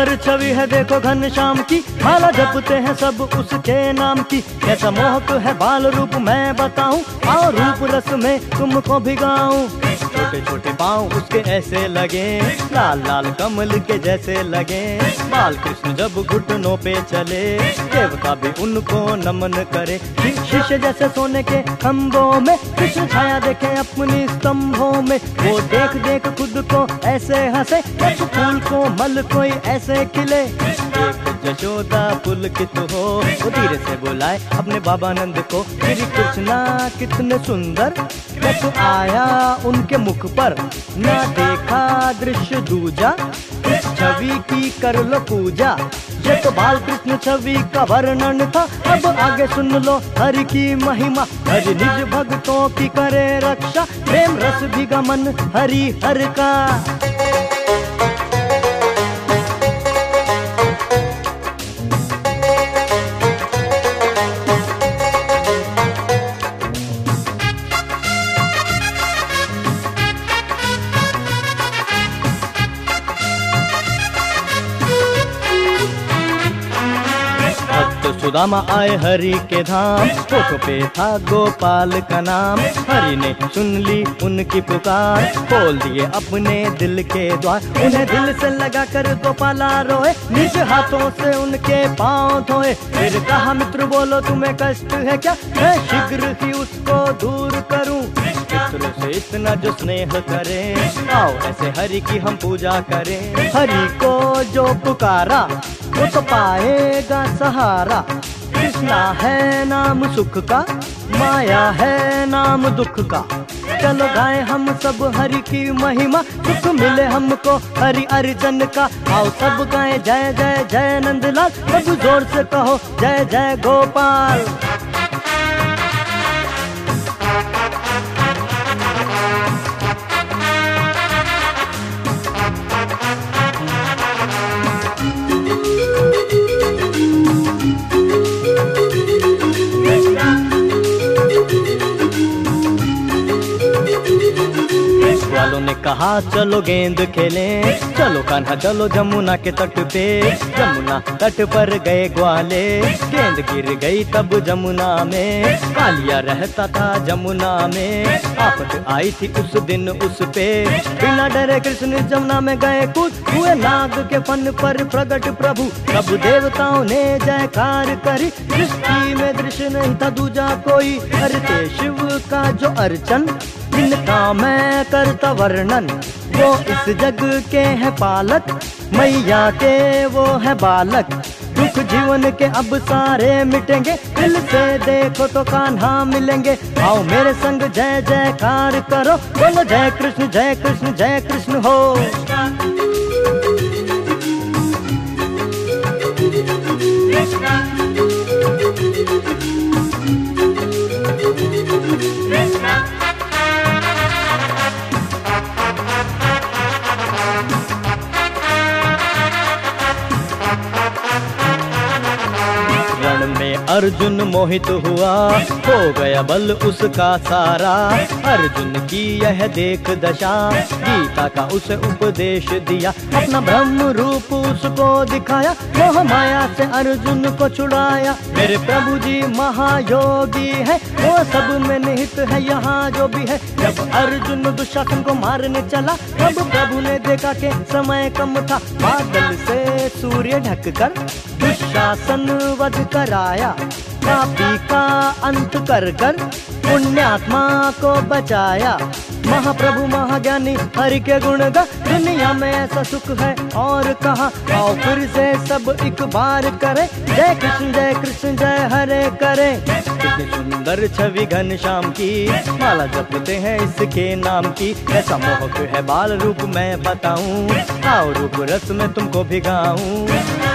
सुंदर छवि है देखो घनश्याम की, माला जपते हैं सब उसके नाम की। कैसा मोहक है बाल रूप मैं बताऊं, और रूप रस में तुमको भिगाऊं। छोटे छोटे पाँव उसके ऐसे लगे, लाल लाल कमल के जैसे लगे। बाल कृष्ण जब घुटनों पे चले, देवता भी उनको नमन करे। शीशे जैसे सोने के खम्भों में, कृष्ण छाया देखे अपनी स्तंभों में। वो देख देख खुद को ऐसे हंसे, एक फूल को मल कोई ऐसे खिले। एक यशोदा पुलकित हो, वो धीरे से बुलाए अपने बाबा नंद को। श्री कृष्णा कितने सुंदर, रस आया उनके मुख पर, ना देखा दृश्य दूजा। इस छवि की कर लो पूजा। ये तो बाल कृष्ण छवि का वर्णन था, अब आगे सुन लो हरि की महिमा। हरि निज भक्तों की करे रक्षा, प्रेम रस भी गमन हरि हर का। सुदामा आए हरि के धाम, होठों पे था गोपाल का नाम। हरि ने सुन ली उनकी पुकार, खोल दिए अपने दिल के द्वार। उन्हें दिल से लगा कर गोपाला रोए, निज हाथों से उनके पाँव धोए। फिर कहा मित्र बोलो तुम्हें कष्ट है क्या, मैं शीघ्र ही उसको दूर करूं। मित्रों से इतना जो स्नेह करे, आओ ऐसे हरि की हम पूजा करें। हरि को जो पुकारा वो तो पाएगा सहारा। कृष्णा है नाम सुख का, माया है नाम दुख का। चलो गाए हम सब हरि की महिमा, सुख मिले हमको हरि अर्जन का। आओ सब गाए जय जय जय नंदलाल, सब जोर से कहो जय जय गोपाल। वालों ने कहा चलो गेंद खेलें, चलो कान्हा चलो जमुना के तट पे। जमुना तट पर गए ग्वाले, गेंद गिर गई तब जमुना में। कालिया रहता था जमुना में, आफत आई थी उस दिन उस पे। बिना डरे कृष्ण जमुना में गए कूद, हुए नाग के फन पर प्रकट प्रभु। सब देवताओं ने जयकार करी, सृष्टि में दृश्य नहीं था दूजा कोई। करते शिव का जो अर्चन, जिनका मैं करता वर्णन। वो इस जग के है पालक, मैया के वो है बालक। दुख जीवन के अब सारे मिटेंगे, दिल से देखो तो कान्हा मिलेंगे। आओ मेरे संग जय जयकार करो, बोलो जय कृष्ण जय कृष्ण जय कृष्ण हो। अर्जुन मोहित हुआ, हो गया बल उसका सारा। अर्जुन की यह देख दशा, गीता का उसे उपदेश दिया। अपना ब्रह्म रूप उसको दिखाया, मोह माया से अर्जुन को छुड़ाया। मेरे प्रभु जी महायोगी है, वो सब में निहित है यहाँ जो भी है। जब अर्जुन दुशासन को मारने चला, तब प्रभु ने देखा कि समय कम था। बादल से सूर्य ढककर दुशासन वध कराया। पापी का अंत कर कर पुण्यात्मा को बचाया। महाप्रभु महाज्ञानी हरि के गुण गा, दुनिया में ऐसा सुख है और कहा। आओ फिर से सब एक बार करें, जय कृष्ण जय हरे करें। कितनी सुंदर छवि घनश्याम की, माला जपते हैं इसके नाम की। ऐसा मोहक है बाल रूप मैं बताऊं, आओ रूप रस में तुमको भिगाऊं।